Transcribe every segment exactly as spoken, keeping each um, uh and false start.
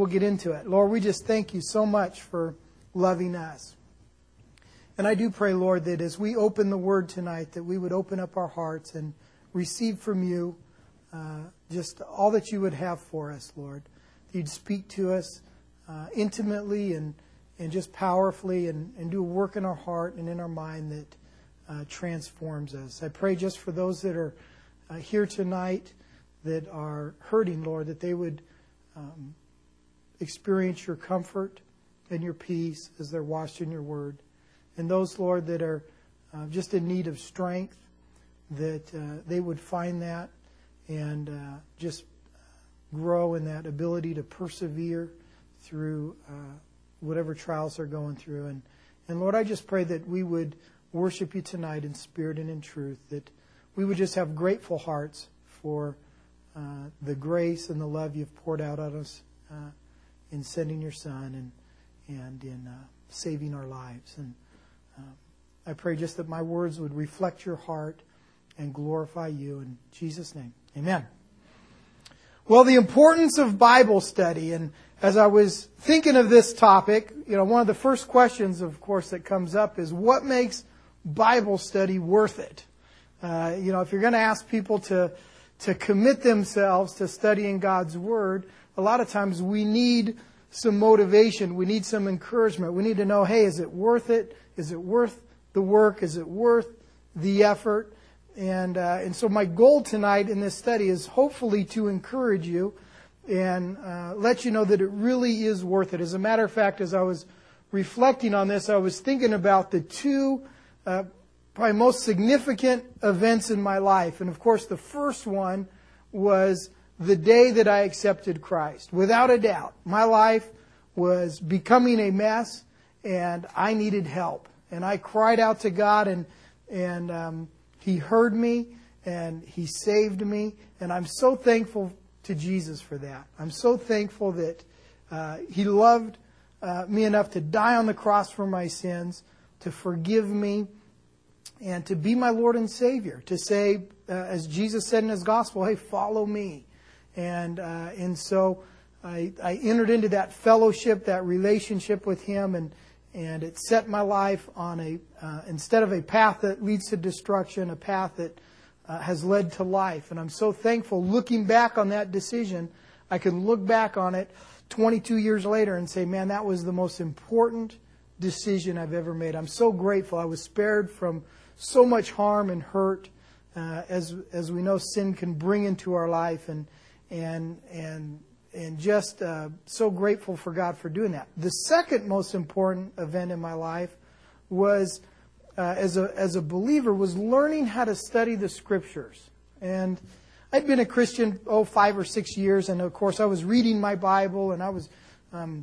we'll get into it. Lord, we just thank you so much for loving us. And I do pray, Lord, that as we open the Word tonight, that we would open up our hearts and receive from you uh, just all that you would have for us, Lord. That you'd speak to us uh, intimately and, and just powerfully and, and do a work in our heart and in our mind that uh, transforms us. I pray just for those that are uh, here tonight that are hurting, Lord, that they would um, experience your comfort and your peace as they're washed in your Word. And those, Lord, that are uh, just in need of strength, that uh, they would find that and uh, just grow in that ability to persevere through uh, whatever trials they're going through. And, and Lord, I just pray that we would worship you tonight in spirit and in truth, that we would just have grateful hearts for uh, the grace and the love you've poured out on us uh, in sending your Son and, and in uh, saving our lives. And uh, I pray just that my words would reflect your heart and glorify you in Jesus' name. Amen. Well, the importance of Bible study. And as I was thinking of this topic, you know, one of the first questions, of course, that comes up is what makes Bible study worth it? Uh, you know, if you're going to ask people to, to commit themselves to studying God's Word, a lot of times we need some motivation. We need some encouragement. We need to know, hey, is it worth it? Is it worth the work? Is it worth the effort? And uh, and so my goal tonight in this study is hopefully to encourage you and uh, let you know that it really is worth it. As a matter of fact, as I was reflecting on this, I was thinking about the two uh, probably most significant events in my life. And of course, the first one was the day that I accepted Christ. Without a doubt, my life was becoming a mess and I needed help. And I cried out to God and and um, He heard me and He saved me. And I'm so thankful to Jesus for that. I'm so thankful that uh, He loved uh, me enough to die on the cross for my sins, to forgive me, and to be my Lord and Savior. To say, uh, as Jesus said in His gospel, hey, follow me. And uh, and so I, I entered into that fellowship, that relationship with Him, and and it set my life on a, uh, instead of a path that leads to destruction, a path that uh, has led to life. And I'm so thankful, looking back on that decision, I can look back on it twenty-two years later and say, man, that was the most important decision I've ever made. I'm so grateful. I was spared from so much harm and hurt, uh, as as we know sin can bring into our life, and and and and just uh, so grateful for God for doing that. The second most important event in my life was, uh, as a as a believer, was learning how to study the Scriptures. And I'd been a Christian, oh, five or six years, and of course I was reading my Bible, and I was um,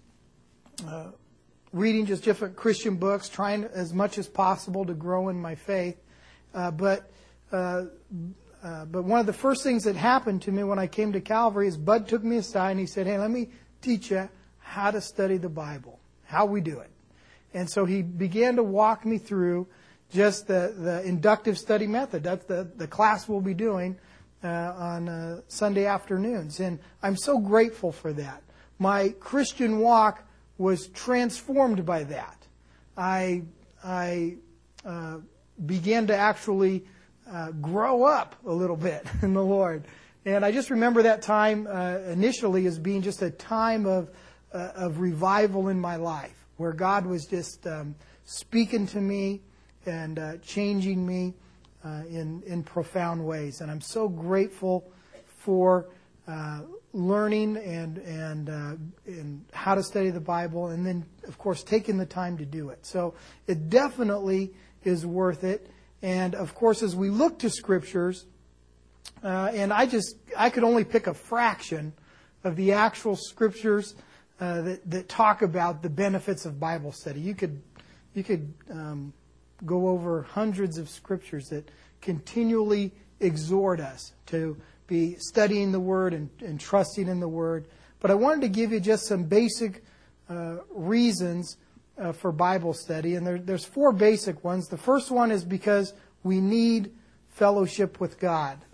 uh, reading just different Christian books, trying as much as possible to grow in my faith. Uh, but uh, Uh, but one of the first things that happened to me when I came to Calvary is Bud took me aside and he said, hey, let me teach you how to study the Bible, how we do it. And so he began to walk me through just the, the inductive study method. That's the, the class we'll be doing uh, on uh, Sunday afternoons. And I'm so grateful for that. My Christian walk was transformed by that. I, I uh, began to actually Uh, grow up a little bit in the Lord. And I just remember that time uh, initially as being just a time of uh, of revival in my life, where God was just um, speaking to me and uh, changing me uh, in, in profound ways. And I'm so grateful for uh, learning and, and, uh, and how to study the Bible, and then, of course, taking the time to do it. So it definitely is worth it. And, of course, as we look to Scriptures, uh, and I just, I could only pick a fraction of the actual Scriptures uh, that, that talk about the benefits of Bible study. You could, you could um, go over hundreds of Scriptures that continually exhort us to be studying the Word and, and trusting in the Word. But I wanted to give you just some basic uh, reasons Uh, for Bible study, and there, there's four basic ones. The first one is because we need fellowship with God.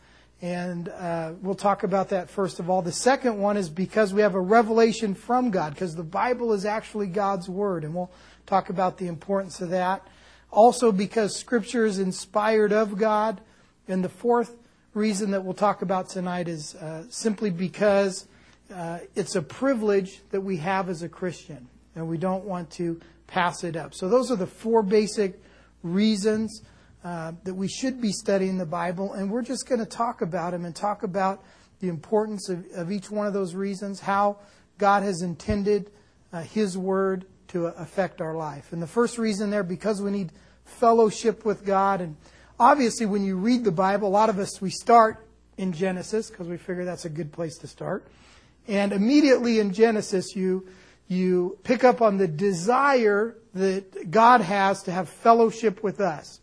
And uh, we'll talk about that first of all. The second one is because we have a revelation from God, because the Bible is actually God's Word. And we'll talk about the importance of that. Also because Scripture is inspired of God. And the fourth reason that we'll talk about tonight is uh, simply because uh, it's a privilege that we have as a Christian. And we don't want to pass it up. So those are the four basic reasons uh, that we should be studying the Bible. And we're just going to talk about them and talk about the importance of, of each one of those reasons, how God has intended uh, His Word to affect our life. And the first reason there, because we need fellowship with God. And obviously when you read the Bible, a lot of us, we start in Genesis because we figure that's a good place to start. And immediately in Genesis, you you pick up on the desire that God has to have fellowship with us.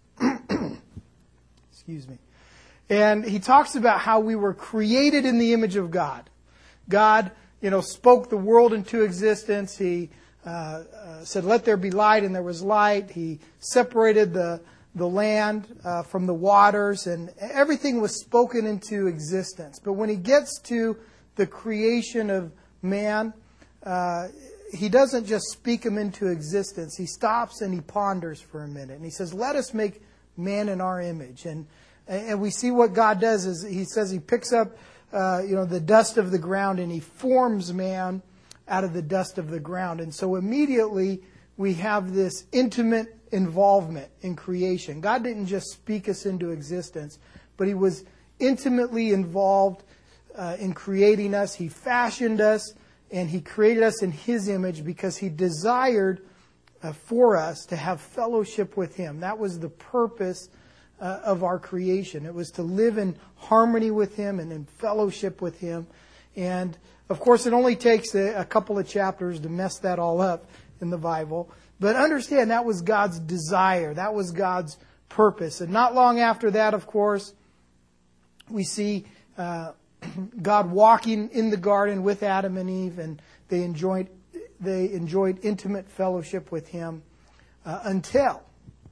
Excuse me. And he talks about how we were created in the image of God. God, you know, spoke the world into existence. He uh, uh, said, "Let there be light," and there was light. He separated the the land uh, from the waters, and everything was spoken into existence. But when he gets to the creation of man, uh, he doesn't just speak him into existence. He stops and he ponders for a minute. And he says, let us make man in our image. And and we see what God does is he says he picks up uh, you know, the dust of the ground and he forms man out of the dust of the ground. And so immediately we have this intimate involvement in creation. God didn't just speak us into existence, but he was intimately involved uh, in creating us. He fashioned us. And he created us in his image because he desired uh, for us to have fellowship with him. That was the purpose uh, of our creation. It was to live in harmony with him and in fellowship with him. And, of course, it only takes a, a couple of chapters to mess that all up in the Bible. But understand, that was God's desire. That was God's purpose. And not long after that, of course, we see Uh, God walking in the garden with Adam and Eve, and they enjoyed they enjoyed intimate fellowship with him uh, until,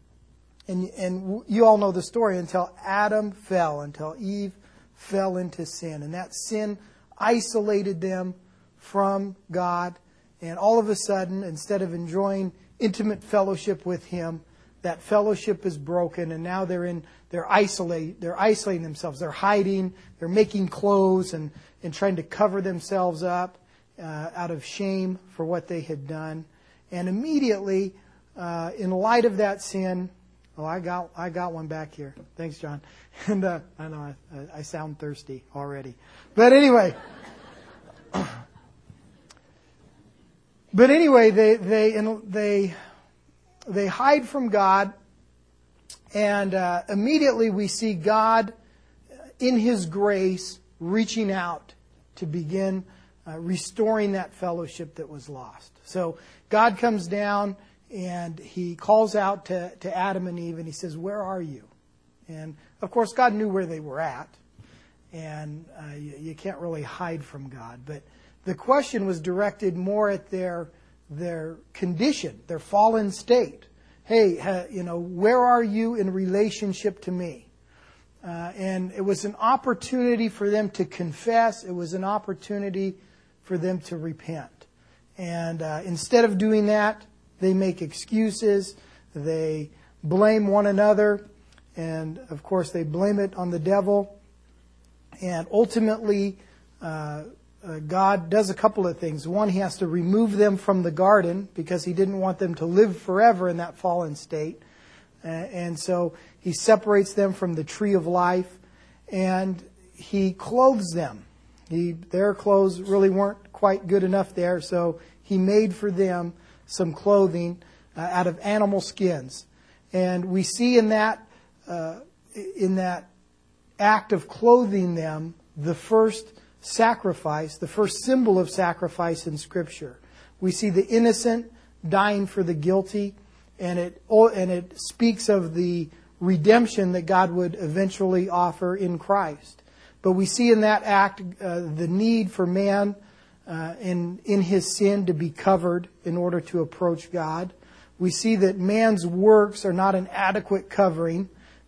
and and you all know the story, until Adam fell, until Eve fell into sin, and that sin isolated them from God, and all of a sudden, instead of enjoying intimate fellowship with him, that fellowship is broken, and now they're in they're isolate they're isolating themselves. They're hiding. They're making clothes and, and trying to cover themselves up uh, out of shame for what they had done. And immediately, uh, in light of that sin, oh, I got I got one back here. Thanks, John. And uh, I know I, I sound thirsty already, but anyway. But anyway, they they they. They hide from God, and uh, immediately we see God, in His grace, reaching out to begin uh, restoring that fellowship that was lost. So God comes down, and He calls out to, to Adam and Eve, and He says, "Where are you?" And, of course, God knew where they were at, and uh, you, you can't really hide from God. But the question was directed more at their their condition, their fallen state. Hey, uh, you know, where are you in relationship to me? Uh, and it was an opportunity for them to confess. It was an opportunity for them to repent. And uh, instead of doing that, they make excuses. They blame one another. And, of course, they blame it on the devil. And ultimately, uh, Uh, God does a couple of things. One, He has to remove them from the garden because He didn't want them to live forever in that fallen state. Uh, and so He separates them from the tree of life, and He clothes them. He, their clothes really weren't quite good enough there, so He made for them some clothing uh, out of animal skins. And we see in that uh, in that act of clothing them the first sacrifice, the first symbol of sacrifice in Scripture. We see the innocent dying for the guilty, and it and it speaks of the redemption that God would eventually offer in Christ. But we see in that act uh, the need for man uh, in in his sin to be covered in order to approach God. We see that man's works are not an adequate covering,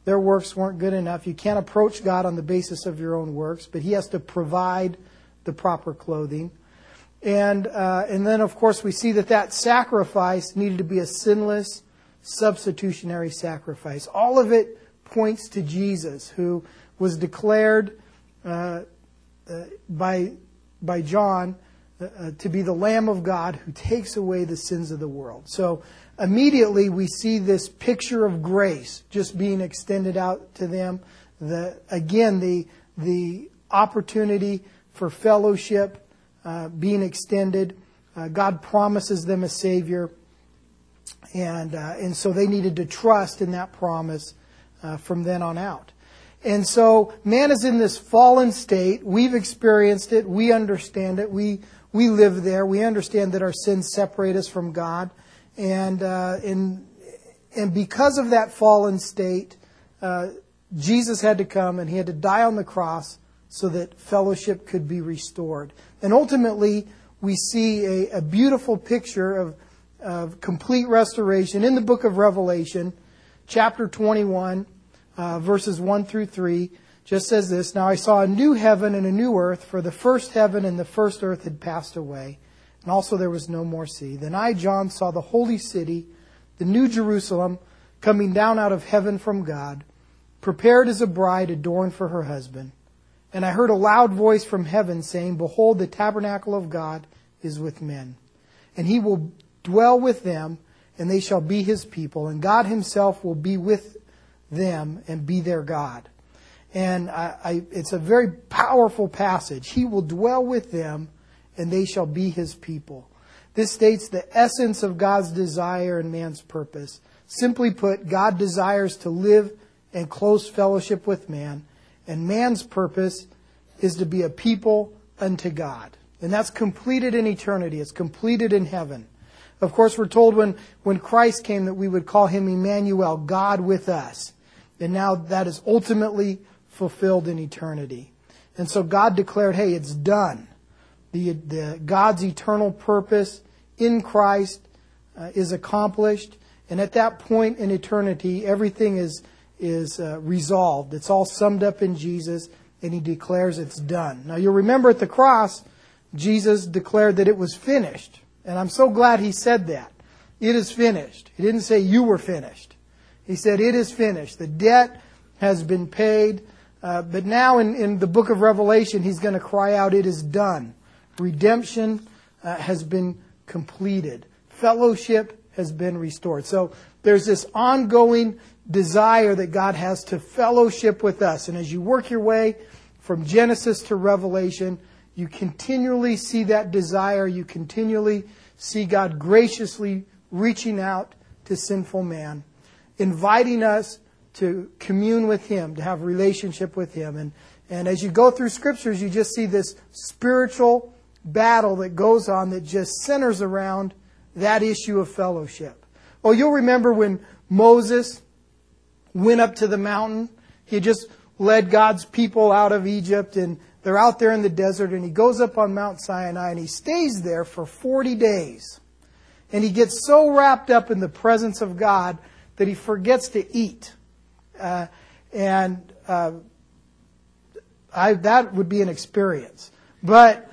Their works weren't good enough. You can't approach God on the basis of your own works, but He has to provide the proper clothing. And uh, and then, of course, we see that that sacrifice needed to be a sinless, substitutionary sacrifice. All of it points to Jesus, who was declared uh, uh, by by John uh, to be the Lamb of God who takes away the sins of the world. So immediately we see this picture of grace just being extended out to them. The again the the opportunity for fellowship Uh, being extended. Uh, God promises them a Savior. And uh, and so they needed to trust in that promise uh, from then on out. And so man is in this fallen state. We've experienced it. We understand it. We we live there. We understand that our sins separate us from God. And uh, and, and because of that fallen state, uh, Jesus had to come and He had to die on the cross so that fellowship could be restored. And ultimately, we see a, a beautiful picture of, of complete restoration in the book of Revelation, chapter twenty-one, uh, verses one through three. Just says this: "Now I saw a new heaven and a new earth, for the first heaven and the first earth had passed away, and also there was no more sea. Then I, John, saw the holy city, the new Jerusalem, coming down out of heaven from God, prepared as a bride adorned for her husband. And I heard a loud voice from heaven saying, Behold, the tabernacle of God is with men. And He will dwell with them, and they shall be His people. And God Himself will be with them and be their God." And I, I, it's a very powerful passage. He will dwell with them, and they shall be His people. This states the essence of God's desire and man's purpose. Simply put, God desires to live in close fellowship with man. And man's purpose is to be a people unto God. And that's completed in eternity. It's completed in heaven. Of course, we're told when, when Christ came that we would call Him Emmanuel, God with us. And now that is ultimately fulfilled in eternity. And so God declared, hey, it's done. The, the God's eternal purpose in Christ uh, is accomplished. And at that point in eternity, everything is is uh, resolved. It's all summed up in Jesus, and He declares it's done. Now you'll remember at the cross, Jesus declared that it was finished. And I'm so glad He said that. It is finished. He didn't say you were finished. He said it is finished. The debt has been paid. Uh, but now in, in the book of Revelation, He's going to cry out, it is done. Redemption uh, has been completed. Fellowship has been restored. So there's this ongoing desire that God has to fellowship with us. And as you work your way from Genesis to Revelation, you continually see that desire. You continually see God graciously reaching out to sinful man, inviting us to commune with Him, to have relationship with Him. And, and as you go through Scriptures, you just see this spiritual battle that goes on that just centers around that issue of fellowship. Oh, you'll remember when Moses went up to the mountain. He had just led God's people out of Egypt, and they're out there in the desert, and he goes up on Mount Sinai, and he stays there for forty days. And he gets so wrapped up in the presence of God that he forgets to eat. Uh, and uh, I, that would be an experience. But,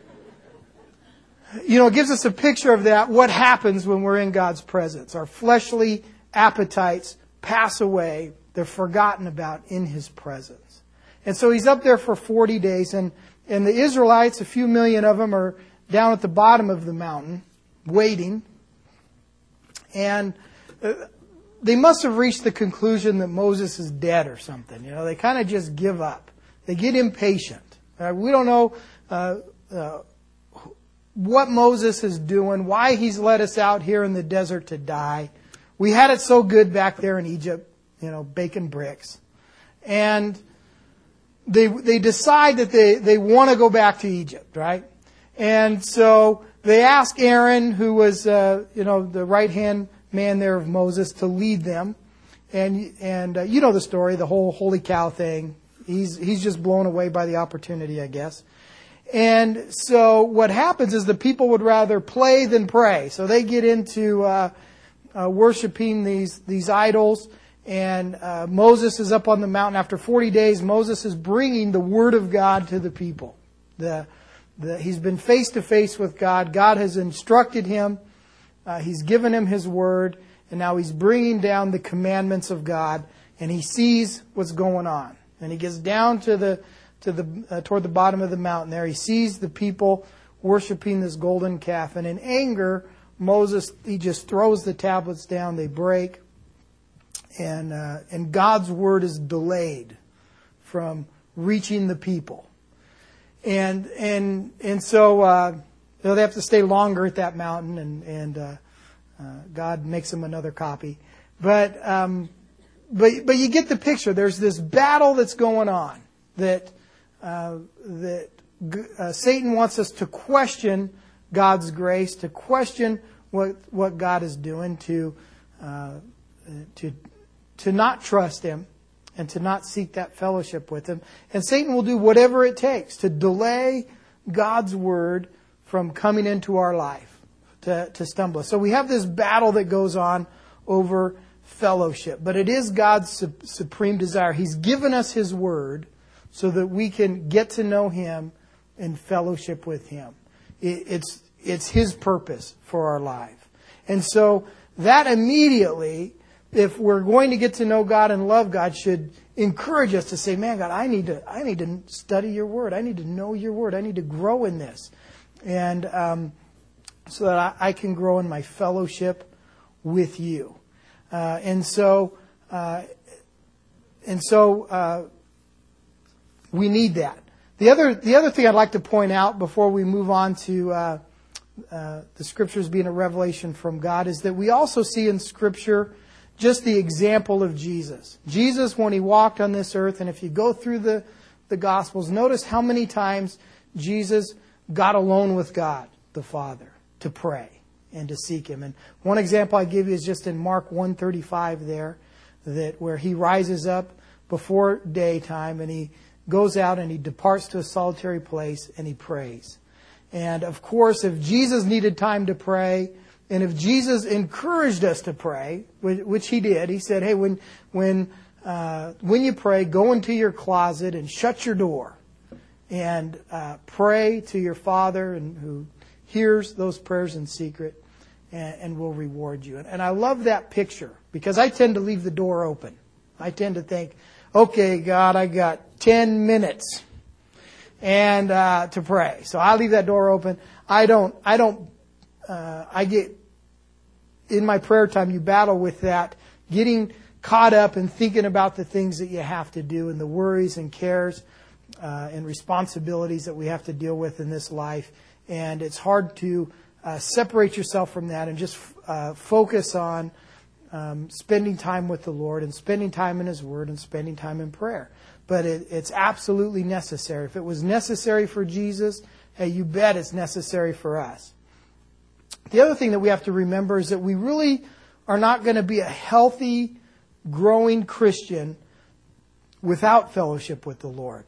you know, it gives us a picture of that, what happens when we're in God's presence. Our fleshly appetites pass away. They're forgotten about in His presence. And so He's up there for forty days, and, and the Israelites, a few million of them, are down at the bottom of the mountain, waiting. And they must have reached the conclusion that Moses is dead or something. You know, they kind of just give up. They get impatient. Uh, we don't know uh, uh, what Moses is doing, why he's led us out here in the desert to die. We had it so good back there in Egypt, you know, baking bricks. And they they decide that they, they want to go back to Egypt, right? And so they ask Aaron, who was, uh, you know, the right-hand man there of Moses, to lead them. And and uh, you know the story, the whole holy cow thing. He's he's just blown away by the opportunity, I guess. And so what happens is the people would rather play than pray. So they get into uh, uh, worshiping these these idols, and uh, Moses is up on the mountain. After forty days, Moses is bringing the Word of God to the people. The, the, he's been face to face with God. God has instructed him. Uh, he's given him His Word, and now he's bringing down the commandments of God, and he sees what's going on. And he gets down to the to the uh, toward the bottom of the mountain there. He sees the people worshiping this golden calf, and in anger, Moses, he just throws the tablets down. They break, and uh, and God's word is delayed from reaching the people, and and and so uh, you know, they have to stay longer at that mountain, and and uh, uh, God makes them another copy, but um, but but you get the picture. There's this battle that's going on that uh, that uh, Satan wants us to question God's grace, to question what what God is doing, to uh, to to not trust Him, and to not seek that fellowship with Him. And Satan will do whatever it takes to delay God's word from coming into our life, to, to stumble us. So we have this battle that goes on over fellowship, but it is God's su- supreme desire. He's given us His word so that we can get to know Him and fellowship with Him. It, it's It's His purpose for our life. And so that immediately, if we're going to get to know God and love God, should encourage us to say, man, God, I need to I need to study Your Word. I need to know Your Word. I need to grow in this. And um, so that I, I can grow in my fellowship with You. Uh, and so, uh, and so uh, we need that. The other the other thing I'd like to point out before we move on to uh, Uh, the Scriptures being a revelation from God is that we also see in Scripture just the example of Jesus. Jesus, when He walked on this earth, and if you go through the, the Gospels, notice how many times Jesus got alone with God, the Father, to pray and to seek Him. And one example I give you is just in Mark one thirty-five there, that where He rises up before daytime and He goes out and He departs to a solitary place and He prays. And of course, if Jesus needed time to pray, and if Jesus encouraged us to pray, which He did, He said, hey, when when uh, when you pray, go into your closet and shut your door and uh, pray to your Father, and who hears those prayers in secret and, and will reward you. And, and I love that picture because I tend to leave the door open. I tend to think, okay, God, I got ten minutes. And uh, to pray, so I leave that door open. I don't. I don't. Uh, I get in my prayer time. You battle with that, getting caught up and thinking about the things that you have to do, and the worries and cares uh, and responsibilities that we have to deal with in this life. And it's hard to uh, separate yourself from that and just uh, focus on um, spending time with the Lord and spending time in His Word and spending time in prayer. But it, it's absolutely necessary. If it was necessary for Jesus, hey, you bet it's necessary for us. The other thing that we have to remember is that we really are not going to be a healthy, growing Christian without fellowship with the Lord.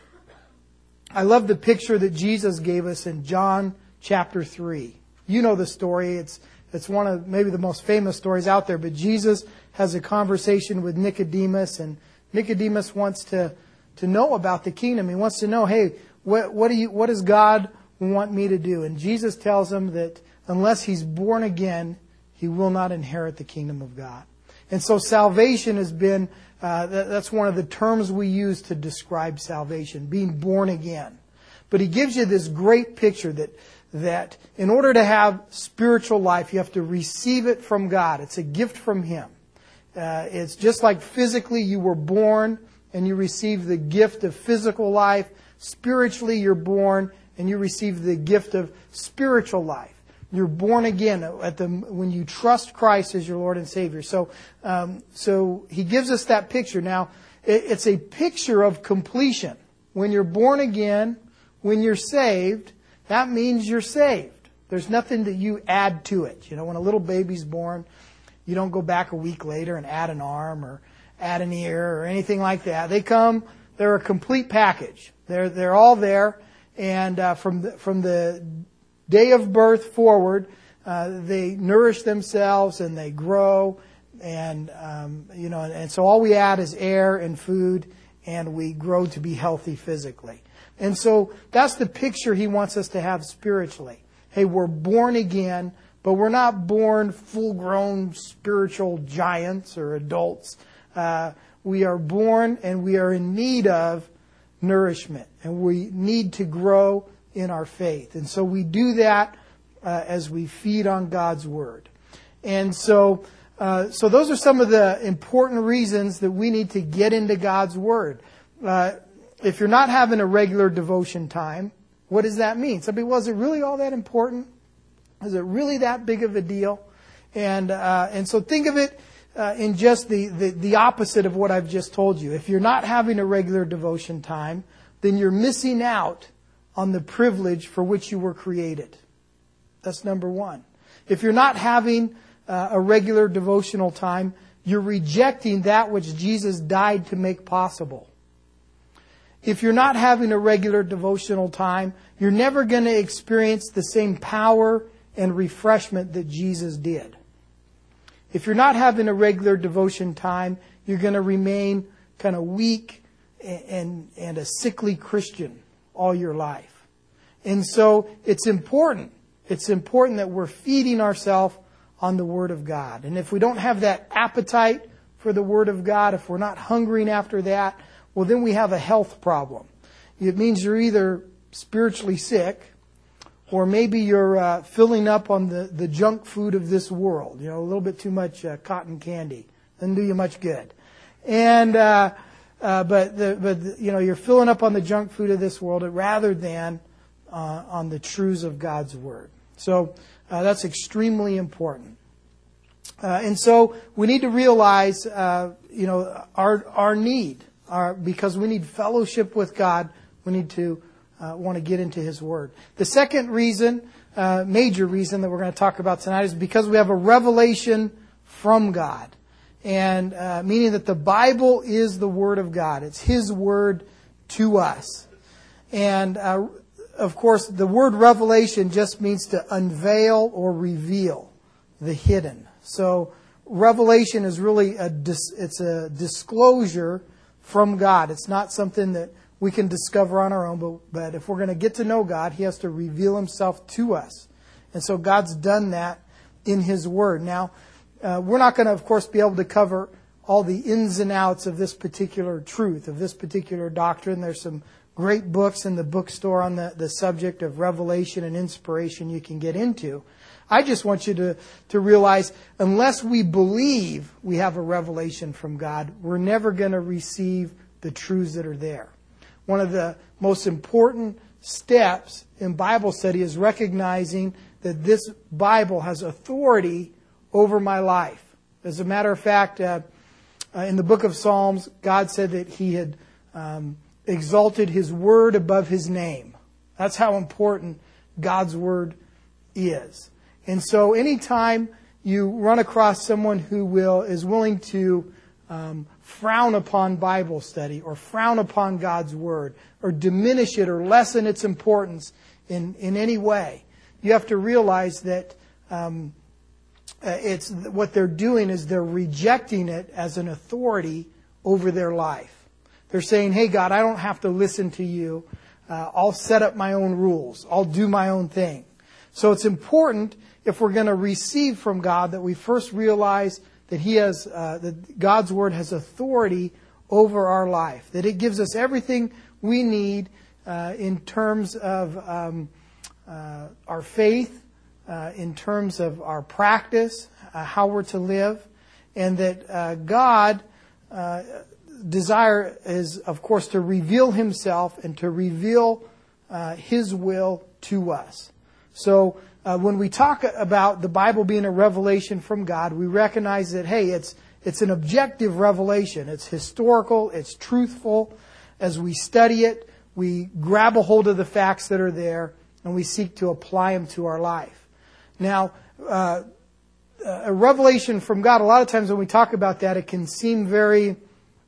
I love the picture that Jesus gave us in John chapter three. You know the story. It's it's one of maybe the most famous stories out there. But Jesus has a conversation with Nicodemus, and Nicodemus wants to, to know about the kingdom. He wants to know, hey, what, what do you, what does God want me to do? And Jesus tells him that unless he's born again, he will not inherit the kingdom of God. And so salvation has been, uh, that, that's one of the terms we use to describe salvation, being born again. But he gives you this great picture that, that in order to have spiritual life, you have to receive it from God. It's a gift from Him. Uh, it's just like physically you were born and you receive the gift of physical life. Spiritually you're born and you receive the gift of spiritual life. You're born again at the when you trust Christ as your Lord and Savior. So, um, so He gives us that picture. Now, it, it's a picture of completion. When you're born again, when you're saved, that means you're saved. There's nothing that you add to it. You know, when a little baby's born, you don't go back a week later and add an arm or add an ear or anything like that. They come, they're a complete package. They're they're all there, and uh, from the, from the day of birth forward, uh, they nourish themselves and they grow And, um, you know, and, and so all we add is air and food, and we grow to be healthy physically. And so that's the picture he wants us to have spiritually. Hey, we're born again, but we're not born full-grown spiritual giants or adults. Uh, we are born and we are in need of nourishment, and we need to grow in our faith. And so we do that uh, as we feed on God's Word. And so uh, so those are some of the important reasons that we need to get into God's Word. Uh, if you're not having a regular devotion time, what does that mean? Somebody, well, is it really all that important? Is it really that big of a deal? And uh, and so think of it uh, in just the, the, the opposite of what I've just told you. If you're not having a regular devotion time, then you're missing out on the privilege for which you were created. That's number one. If you're not having uh, a regular devotional time, you're rejecting that which Jesus died to make possible. If you're not having a regular devotional time, you're never going to experience the same power and refreshment that Jesus did. If you're not having a regular devotion time, you're going to remain kind of weak and, and, and a sickly Christian all your life. And so it's important. It's important that we're feeding ourselves on the Word of God. And if we don't have that appetite for the Word of God, if we're not hungering after that, well, then we have a health problem. It means you're either spiritually sick, or maybe you're uh, filling up on the, the junk food of this world. You know, a little bit too much uh, cotton candy. Doesn't do you much good. And uh, uh, but the, but the, you know, you're filling up on the junk food of this world rather than uh, on the truths of God's Word. So uh, that's extremely important. Uh, and so we need to realize, uh, you know, our our need. Our, because we need fellowship with God, we need to uh, want to get into His Word. The second reason, uh, major reason that we're going to talk about tonight is because we have a revelation from God. And uh, meaning that the Bible is the Word of God. It's His Word to us. And uh, of course, the word revelation just means to unveil or reveal the hidden. So revelation is really a dis- it's a disclosure from God. It's not something that we can discover on our own, but, but if we're going to get to know God, He has to reveal Himself to us. And so God's done that in His Word. Now, uh, we're not going to, of course, be able to cover all the ins and outs of this particular truth, of this particular doctrine. There's some great books in the bookstore on the, the subject of revelation and inspiration you can get into. I just want you to, to realize, unless we believe we have a revelation from God, we're never going to receive the truths that are there. One of the most important steps in Bible study is recognizing that this Bible has authority over my life. As a matter of fact, uh, uh, in the book of Psalms, God said that He had um, exalted His Word above His name. That's how important God's Word is. And so anytime you run across someone who will is willing to um, frown upon Bible study or frown upon God's Word or diminish it or lessen its importance in, in any way, you have to realize that um, it's what they're doing is they're rejecting it as an authority over their life. They're saying, hey, God, I don't have to listen to you. Uh, I'll set up my own rules. I'll do my own thing. So it's important, if we're going to receive from God, that we first realize that He has, uh, that God's Word has authority over our life. That it gives us everything we need uh, in terms of um, uh, our faith, uh, in terms of our practice, uh, how we're to live, and that uh, God uh, desire is, of course, to reveal Himself and to reveal uh, His will to us. So uh, when we talk about the Bible being a revelation from God, we recognize that, hey, it's it's an objective revelation. It's historical. It's truthful. As we study it, we grab a hold of the facts that are there, and we seek to apply them to our life. Now, uh, a revelation from God, a lot of times when we talk about that, it can seem very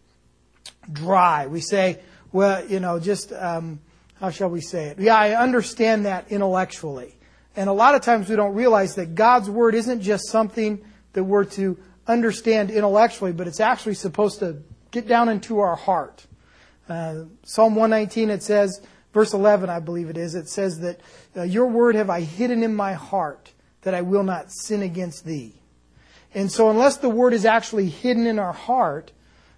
dry. We say, well, you know, just, um, how shall we say it? Yeah, I understand that intellectually. And a lot of times we don't realize that God's Word isn't just something that we're to understand intellectually, but it's actually supposed to get down into our heart. Uh, Psalm one nineteen, it says, verse eleven, I believe it is, it says that uh, your word have I hidden in my heart, that I will not sin against thee. And so unless the word is actually hidden in our heart,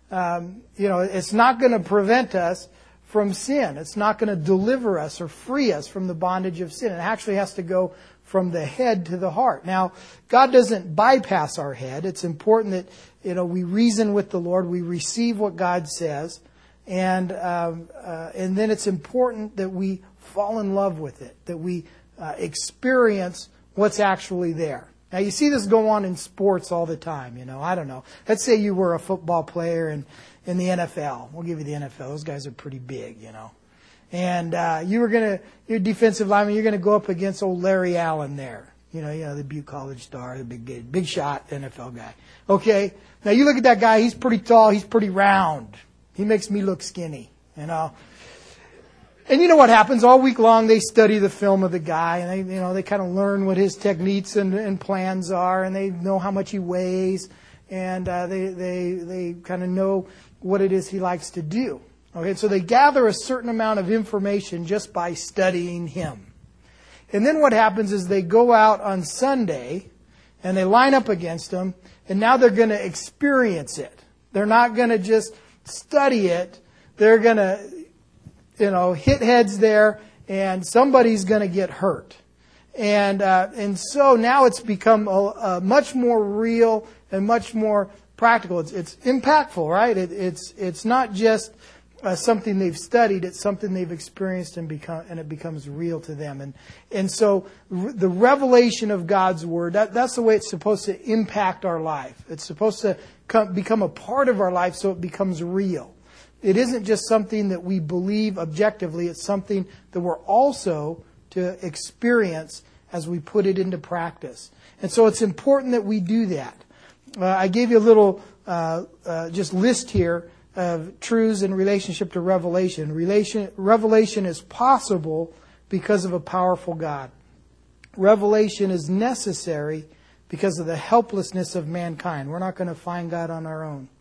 um, you know, it's not going to prevent us from sin. It's not going to deliver us or free us from the bondage of sin. It actually has to go from the head to the heart. Now, God doesn't bypass our head. It's important that, you know, we reason with the Lord. We receive what God says. And um, uh, and then it's important that we fall in love with it, that we uh, experience what's actually there. Now, you see this go on in sports all the time, you know. I don't know. Let's say you were a football player in, in the N F L. We'll give you the N F L. Those guys are pretty big, you know. And uh, you were going to, you're a defensive lineman, you're going to go up against old Larry Allen there. You know, you know, the Butte College star, the big, big shot N F L guy. Okay. Now, you look at that guy. He's pretty tall. He's pretty round. He makes me look skinny, you know. And you know what happens? All week long, they study the film of the guy, and they, you know, they kind of learn what his techniques and, and plans are, and they know how much he weighs, and uh, they they they kind of know what it is he likes to do. Okay, so they gather a certain amount of information just by studying him. And then what happens is they go out on Sunday, and they line up against him, and now they're going to experience it. They're not going to just study it. They're going to, you know, hit heads there, and somebody's going to get hurt. And uh, and so now it's become a, a much more real and much more practical. It's it's impactful, right? It, it's it's not just uh, something they've studied. It's something they've experienced and become, and it becomes real to them. And and so r- the revelation of God's word, that, that's the way it's supposed to impact our life. It's supposed to come, become a part of our life, so it becomes real. It isn't just something that we believe objectively. It's something that we're also to experience as we put it into practice. And so it's important that we do that. Uh, I gave you a little uh, uh, just list here of truths in relationship to revelation. Relation, revelation is possible because of a powerful God. Revelation is necessary because of the helplessness of mankind. We're not going to find God on our own.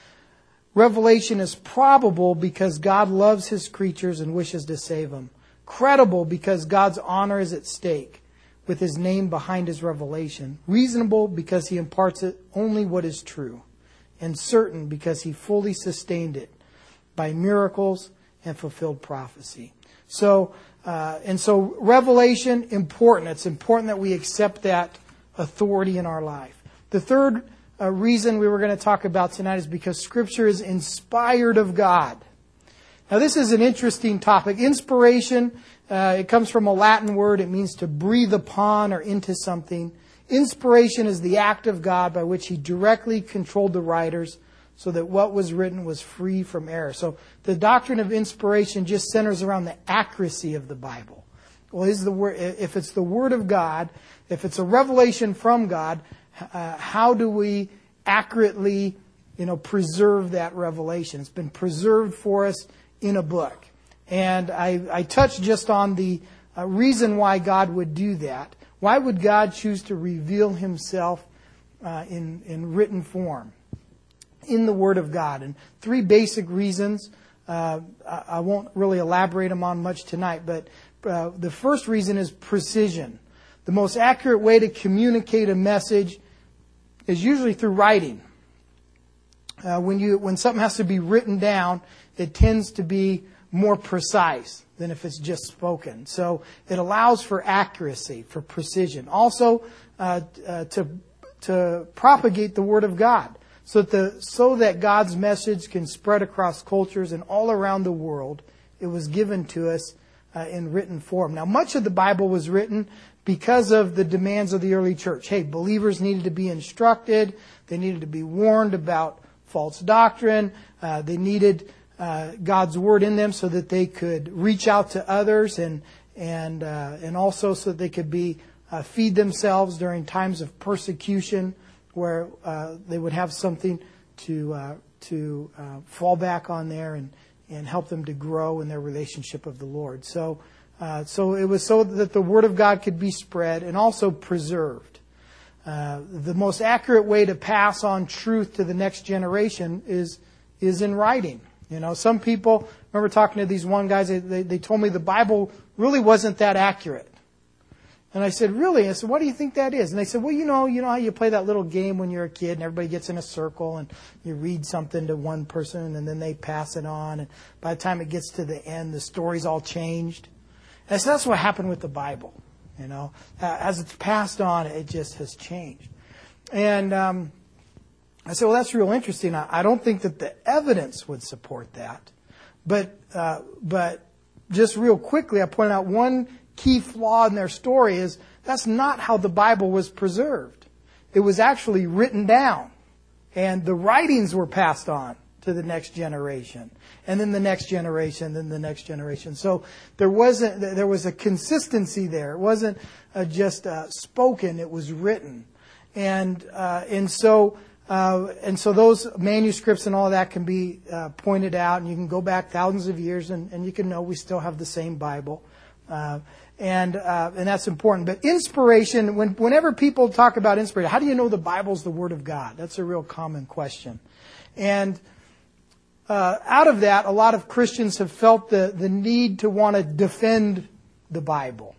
Revelation is probable because God loves His creatures and wishes to save them. Credible because God's honor is at stake with His name behind His revelation. Reasonable because He imparts it only what is true. And certain because He fully sustained it by miracles and fulfilled prophecy. So, uh, and so revelation, important. It's important that we accept that authority in our life. The third uh, reason we were going to talk about tonight is because Scripture is inspired of God. Now, this is an interesting topic. Inspiration, uh, it comes from a Latin word. It means to breathe upon or into something. Inspiration is the act of God by which He directly controlled the writers so that what was written was free from error. So the doctrine of inspiration just centers around the accuracy of the Bible. Well, is the word, if it's the Word of God, if it's a revelation from God, uh, how do we accurately, you know, preserve that revelation? It's been preserved for us in a book. And I, I touched just on the uh, reason why God would do that. Why would God choose to reveal Himself uh, in, in written form, in the Word of God? And three basic reasons. Uh, I, I won't really elaborate them on much tonight, but uh, the first reason is precision. The most accurate way to communicate a message is usually through writing. Uh, when you when something has to be written down, it tends to be more precise than if it's just spoken. So it allows for accuracy, for precision. Also, uh, uh, to to propagate the Word of God, so that the so that God's message can spread across cultures and all around the world. It was given to us uh, in written form. Now, much of the Bible was written because of the demands of the early church. Hey, believers needed to be instructed. They needed to be warned about false doctrine. Uh, they needed uh, God's Word in them so that they could reach out to others, and and uh, and also so that they could be uh, feed themselves during times of persecution, where uh, they would have something to uh, to uh, fall back on there and and help them to grow in their relationship with the Lord. So. Uh, so it was so that the Word of God could be spread and also preserved. uh, the most accurate way to pass on truth to the next generation is is in writing. You know, some people, I remember talking to these one guys, they, they, they told me the Bible really wasn't that accurate. And I said, really? I said, what do you think that is? And they said, well, you know, you know how you play that little game when you're a kid and everybody gets in a circle and you read something to one person and then they pass it on. And by the time it gets to the end, the story's all changed. And I said, that's what happened with the Bible. You know, uh, as it's passed on, it just has changed. And um, I said, well, that's real interesting. I, I don't think that the evidence would support that. But uh, but just real quickly, I pointed out one key flaw in their story is that's not how the Bible was preserved. It was actually written down, and the writings were passed on to the next generation, and then the next generation, then the next generation. So there wasn't there was a consistency there. It wasn't uh, just uh, spoken; it was written, and uh, and so. Uh, and so those manuscripts and all of that can be uh, pointed out, and you can go back thousands of years, and, and you can know we still have the same Bible. Uh, and uh, and that's important. But inspiration, when, whenever people talk about inspiration, how do you know the Bible's the Word of God? That's a real common question. And uh, out of that, a lot of Christians have felt the, the need to want to defend the Bible.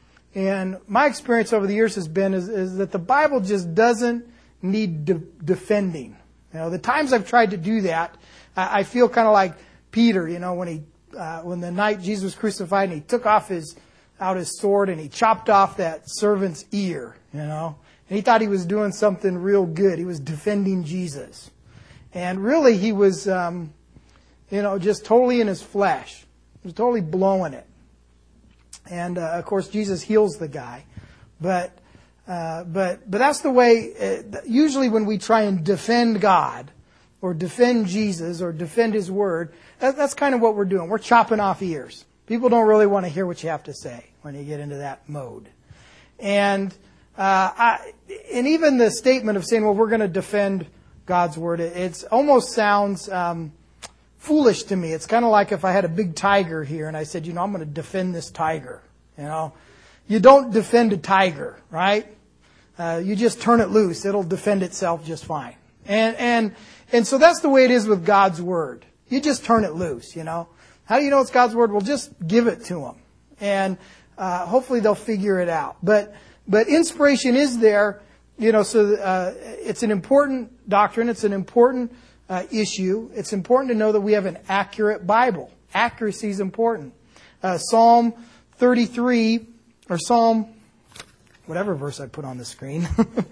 And my experience over the years has been is, is that the Bible just doesn't need de- defending. You know, the times I've tried to do that, I, I feel kind of like Peter, you know, when he, uh, when the night Jesus was crucified and he took off his, out his sword and he chopped off that servant's ear, you know, and he thought he was doing something real good. He was defending Jesus. And really he was, um, you know, just totally in his flesh. He was totally blowing it. And, uh, of course, Jesus heals the guy. But, Uh, but but that's the way, uh, usually when we try and defend God or defend Jesus or defend His Word, that, that's kind of what we're doing. We're chopping off ears. People don't really want to hear what you have to say when you get into that mode. And uh, I, and even the statement of saying, well, we're going to defend God's Word, it it's almost sounds um, foolish to me. It's kind of like if I had a big tiger here and I said, you know, I'm going to defend this tiger. You know, you don't defend a tiger, right? Uh, you just turn it loose. It'll defend itself just fine. And, and, and so that's the way it is with God's Word. You just turn it loose, you know. How do you know it's God's Word? Well, just give it to them. And, uh, hopefully they'll figure it out. But, but inspiration is there, you know, so, uh, it's an important doctrine. It's an important, uh, issue. It's important to know that we have an accurate Bible. Accuracy is important. Uh, Psalm thirty-three, or Psalm whatever verse I put on the screen.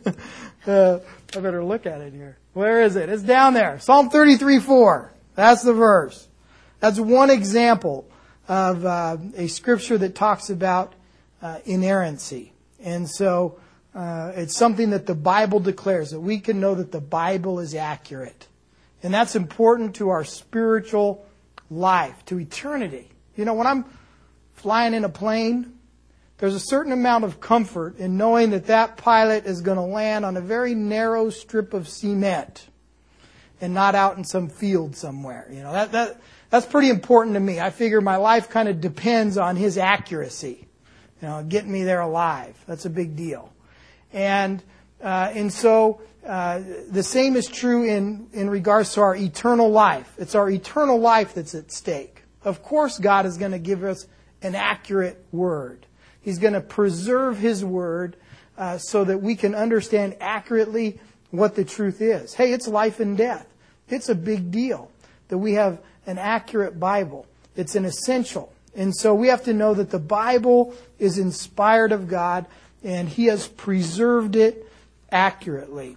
uh, I better look at it here. Where is it? It's down there. Psalm thirty-three four. That's the verse. That's one example of uh, a scripture that talks about uh, inerrancy. And so uh, it's something that the Bible declares, that we can know that the Bible is accurate. And that's important to our spiritual life, to eternity. You know, when I'm flying in a plane, there's a certain amount of comfort in knowing that that pilot is going to land on a very narrow strip of cement and not out in some field somewhere. You know, that, that, that's pretty important to me. I figure my life kind of depends on his accuracy, you know, getting me there alive. That's a big deal. And, uh, and so, uh, the same is true in, in regards to our eternal life. It's our eternal life that's at stake. Of course, God is going to give us an accurate word. He's going to preserve His Word uh, so that we can understand accurately what the truth is. Hey, it's life and death. It's a big deal that we have an accurate Bible. It's an essential. And so we have to know that the Bible is inspired of God and He has preserved it accurately.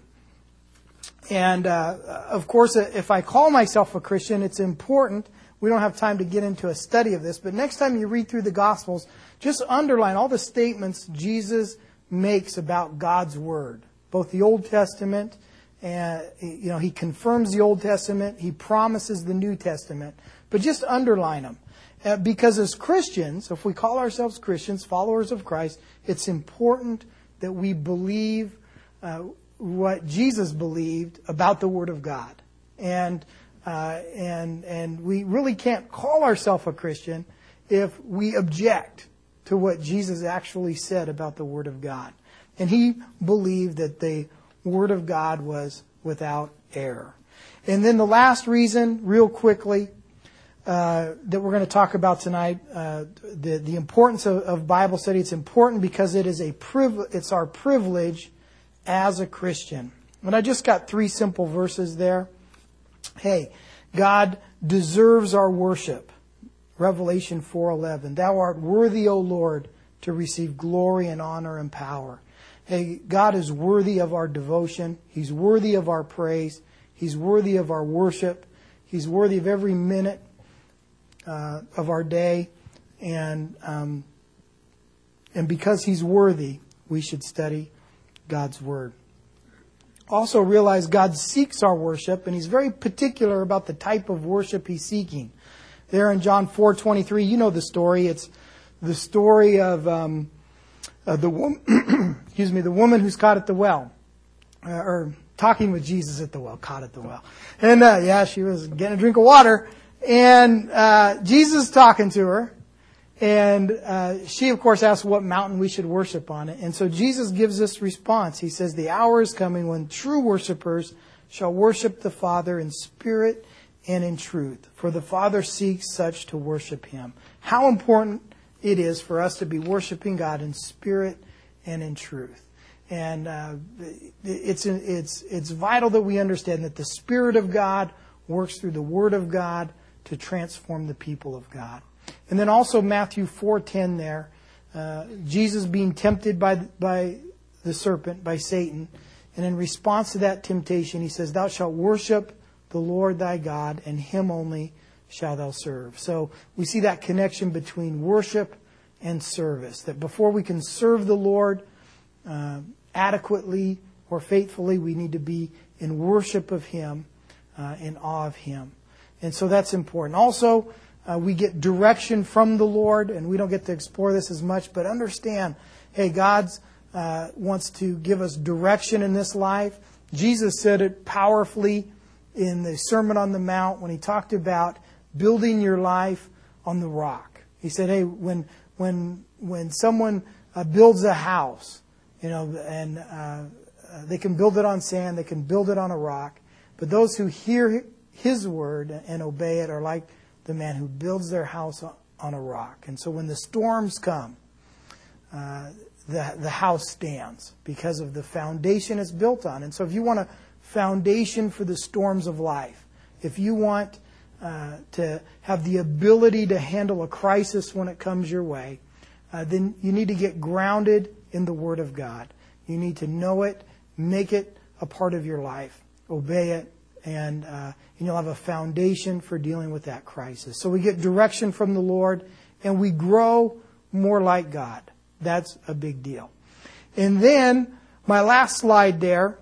And, uh, of course, if I call myself a Christian, it's important. We don't have time to get into a study of this, but next time you read through the Gospels, just underline all the statements Jesus makes about God's Word. Both the Old Testament, and you know, He confirms the Old Testament, He promises the New Testament, but just underline them. Uh, because as Christians, if we call ourselves Christians, followers of Christ, it's important that we believe uh, what Jesus believed about the Word of God. And uh, and and we really can't call ourselves a Christian if we object to what Jesus actually said about the Word of God. And he believed that the Word of God was without error. And then the last reason, real quickly, uh, that we're going to talk about tonight, uh, the, the importance of, of Bible study. It's important because it is a priv- it's our privilege as a Christian. And I just got three simple verses there. Hey, God deserves our worship. Revelation four eleven. Thou art worthy, O Lord, to receive glory and honor and power. Hey, God is worthy of our devotion. He's worthy of our praise. He's worthy of our worship. He's worthy of every minute uh, of our day. And um, and because He's worthy, we should study God's Word. Also realize God seeks our worship, and He's very particular about the type of worship He's seeking. There in John four twenty-three, you know the story. It's the story of um, uh, the woman, excuse me, the woman who's caught at the well, uh, or talking with Jesus at the well, caught at the well, and uh, yeah, she was getting a drink of water, and uh, Jesus talking to her. And uh, she, of course, asks what mountain we should worship on. And so Jesus gives this response. He says, the hour is coming when true worshipers shall worship the Father in spirit and in truth. For the Father seeks such to worship Him. How important it is for us to be worshiping God in spirit and in truth. And uh, it's, it's, it's vital that we understand that the Spirit of God works through the Word of God to transform the people of God. And then also Matthew four ten there, uh, Jesus being tempted by by the serpent, by Satan. And in response to that temptation, He says, thou shalt worship the Lord thy God, and Him only shalt thou serve. So we see that connection between worship and service. That before we can serve the Lord uh, adequately or faithfully, we need to be in worship of Him, uh, in awe of Him. And so that's important. Also, Uh, we get direction from the Lord, and we don't get to explore this as much, but understand, hey, God uh, wants to give us direction in this life. Jesus said it powerfully in the Sermon on the Mount when He talked about building your life on the rock. He said, hey, when when when someone uh, builds a house, you know, and uh, they can build it on sand, they can build it on a rock, but those who hear His word and obey it are like the man who builds their house on a rock. And so when the storms come, uh, the, the house stands because of the foundation it's built on. And so if you want a foundation for the storms of life, if you want uh, to have the ability to handle a crisis when it comes your way, uh, then you need to get grounded in the Word of God. You need to know it, make it a part of your life, obey it, And, uh, and you'll have a foundation for dealing with that crisis. So we get direction from the Lord, and we grow more like God. That's a big deal. And then my last slide there,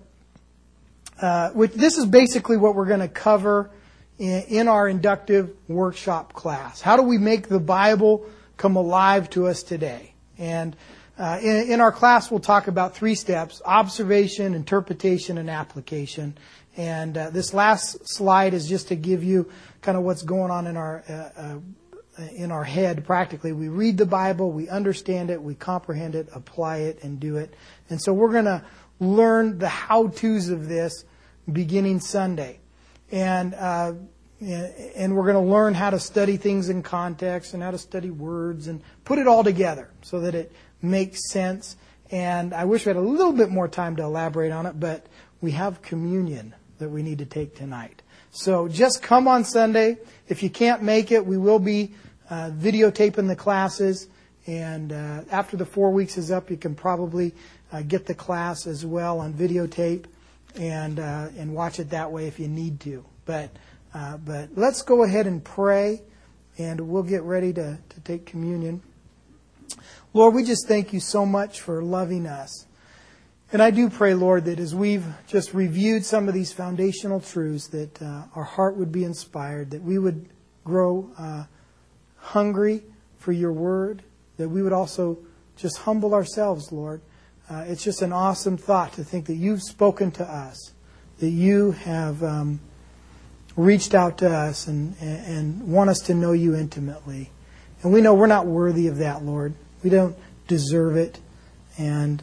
uh, which this is basically what we're going to cover in, in our inductive workshop class. How do we make the Bible come alive to us today? And uh, in, in our class, we'll talk about three steps: observation, interpretation, and application. And uh, this last slide is just to give you kind of what's going on in our uh, uh, in our head practically. We read the Bible, we understand it, we comprehend it, apply it, and do it. And so we're going to learn the how-tos of this beginning Sunday. And uh, and we're going to learn how to study things in context and how to study words and put it all together so that it makes sense. And I wish we had a little bit more time to elaborate on it, but we have communion that we need to take tonight. So just come on Sunday. If you can't make it, we will be uh, videotaping the classes. And uh, after the four weeks is up, you can probably uh, get the class as well on videotape and uh, and watch it that way if you need to. But uh, but let's go ahead and pray, and we'll get ready to, to take communion. Lord, we just thank You so much for loving us. And I do pray, Lord, that as we've just reviewed some of these foundational truths, that uh, our heart would be inspired, that we would grow uh, hungry for Your Word, that we would also just humble ourselves, Lord. Uh, it's just an awesome thought to think that You've spoken to us, that You have um, reached out to us and, and want us to know You intimately. And we know we're not worthy of that, Lord. We don't deserve it. And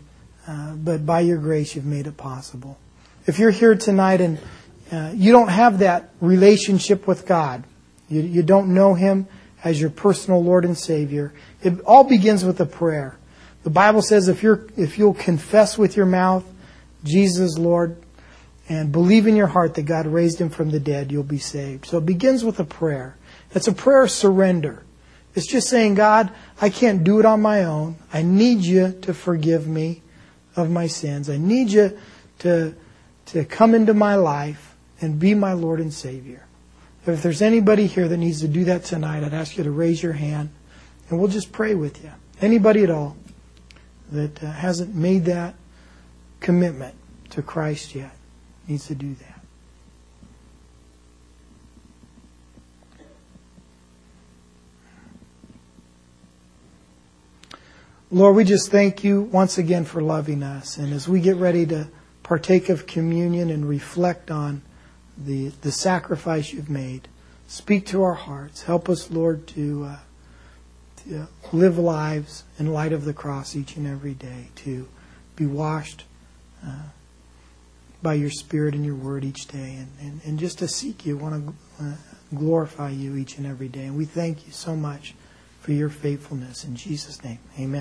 uh, but by your grace you've made it possible. If you're here tonight and uh, you don't have that relationship with God, you, you don't know Him as your personal Lord and Savior, it all begins with a prayer. The Bible says if you're if you'll confess with your mouth Jesus is Lord and believe in your heart that God raised Him from the dead, you'll be saved. So it begins with a prayer. It's a prayer of surrender. It's just saying, God, I can't do it on my own. I need you to forgive me of my sins. I need you to, to come into my life and be my Lord and Savior. If there's anybody here that needs to do that tonight, I'd ask you to raise your hand and we'll just pray with you. Anybody at all that uh, hasn't made that commitment to Christ yet needs to do that. Lord, we just thank you once again for loving us. And as we get ready to partake of communion and reflect on the the sacrifice you've made, speak to our hearts. Help us, Lord, to, uh, to live lives in light of the cross each and every day, to be washed uh, by your Spirit and your Word each day, and, and, and just to seek you, want to uh, glorify you each and every day. And we thank you so much for your faithfulness. In Jesus' name, amen.